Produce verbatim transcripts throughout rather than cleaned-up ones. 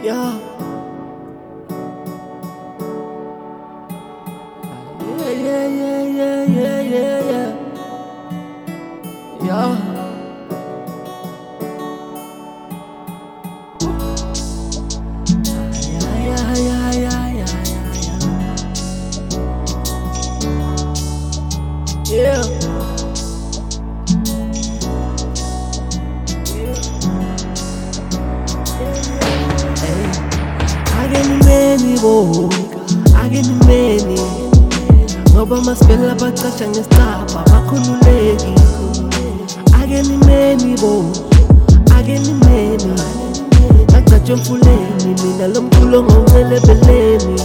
Yeah. Yeah, yeah, yeah, yeah, yeah, yeah, yeah. Yeah. Yeah, yeah, yeah, yeah, yeah, yeah. Yeah. Akenimeni bo, akenimeni ngoba masipela bacaca ngesicabha bakhululeki. Akenimeni bo, akenimeni ngacatshwa emfuleni mina lo mculo ngawucelebeleni.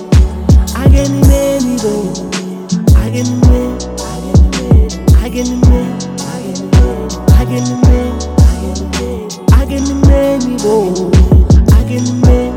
Akenimeni bo, akenimeni, akenimeni, akenimeni, akenimeni bo, akenimeni,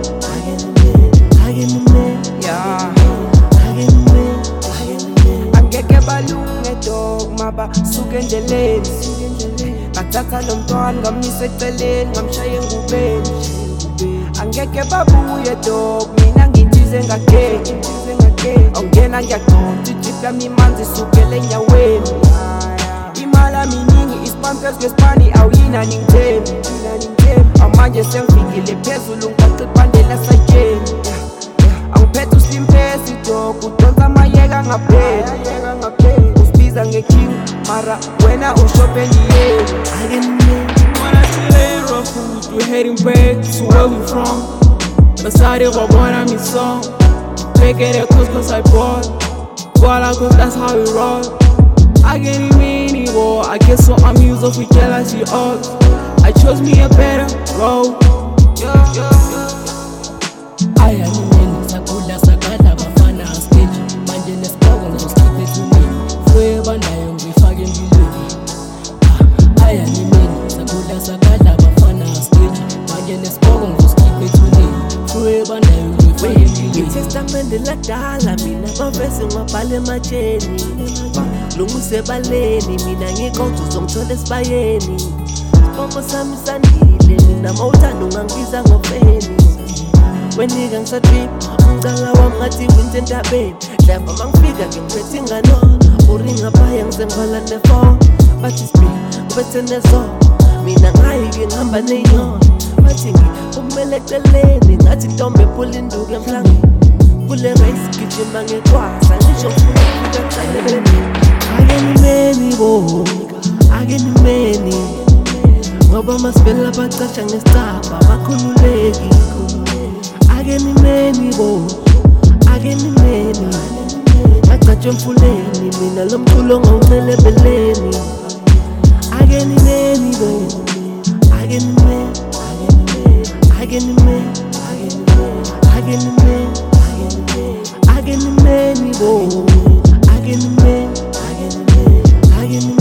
akenimeni, Yeah, akenimeni, angeke balunge dog maba suke endleleni. Ngathatha lo mntwana ngamisa eceleni ngamshaya engubeni. Angeke babuye dog mina ngintize ngageki. Awungena ngiyaqonda ijip yami imanzi isukela enyaweni. Imala miningi isipampers kwesipani awuyinani ngithembi. Amanje sengifikile phezulu ngigaqa ibhandela sayitsheni. Angiphethe usimphesi dog udonsa amayeka ngaphela. Usibiza ngeking mara wena ushophe endiyeni. akenimeni. When I say rough food, we're heading back to where we from. Beside it, what I'm in song. Make it a cause cause I bought. Voila, cause that's how we roll. I get it many war. I guess so I'm used up with jealousy odds. I chose me a better road. Yeah, yeah, yeah. Ayanimeni sakula sakala bafana stage manje nesibhoko ngosikhiphe thunini forever nayo ngifake empilweni. Ayanimeni sakula sakala bafana stage manje nesibhoko ngosikhiphe thunini forever nayo ngifake empilweni. Itestamente ladala mina bavese ngwabhala ematsheni. Lungise ebaleni mina ngikhoda uzongithola esibayeni. Sibongo sami sandile mina mawuthanda ungangibiza ngofeni. Wenika ngisadrip umcala wami ngathi winter entabeni. Hlava mangifika ngiphethe inganono uringa phaya ngisengivala nefone. Bathi speak ngiphethe nezona mina ngayike ngihamba neyona. Bathi ngiphumele eceleni ngathi intombi ephula induku emhlangeni. Kule race gijima ngekwasa ngisho ngifuna ukufika ekuceleni. Akenimeni bo, akenimeni ngoba masipela bacaca ngesicabha bakhululeki. Akenimeni bo, akenimeni ngacatshwa emfuleni mina lo mculo ngawucelebeleni. Akenimeni bo, akenimeni, akenimeni, akenimeni, akenimeni bo, akenimeni, akenimeni.